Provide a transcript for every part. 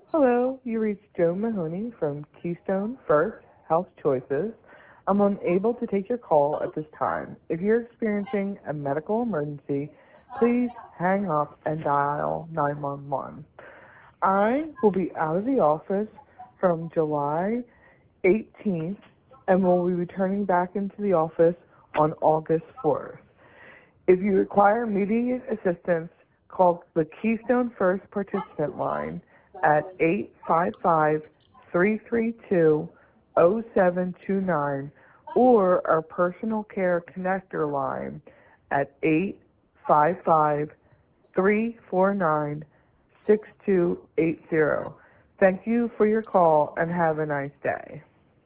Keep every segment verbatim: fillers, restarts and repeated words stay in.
Hello, you reached Joe Mahoney from Keystone First Health Choices. I'm unable to take your call at this time. If you're experiencing a medical emergency, please hang up and dial nine one one. I will be out of the office from July eighteenth and will be returning back into the office on August fourth. If you require immediate assistance, call the Keystone First Participant Line at eight five five, three three two, zero seven two nine or our Personal Care Connector line at eight five five, three four nine, six two eight zero. Thank you for your call and have a nice day.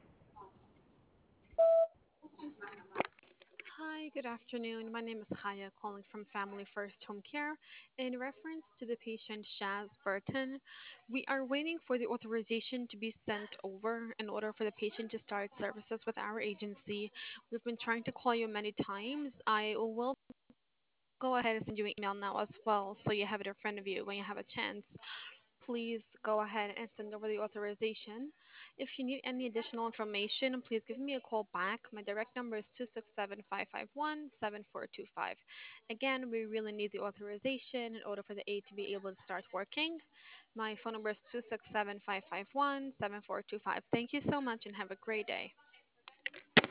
Hi, good afternoon. My name is Haya, calling from Family First Home Care. In reference to the patient Shaz Burton, we are waiting for the authorization to be sent over in order for the patient to start services with our agency. We've been trying to call you many times. I will go ahead and send you an email now as well so you have it in front of you when you have a chance. Please go ahead and send over the authorization. If you need any additional information, please give me a call back. My direct number is two six seven, five five one, seven four two five. Again, we really need the authorization in order for the aid to be able to start working. My phone number is two six seven, five five one, seven four two five. Thank you so much and have a great day.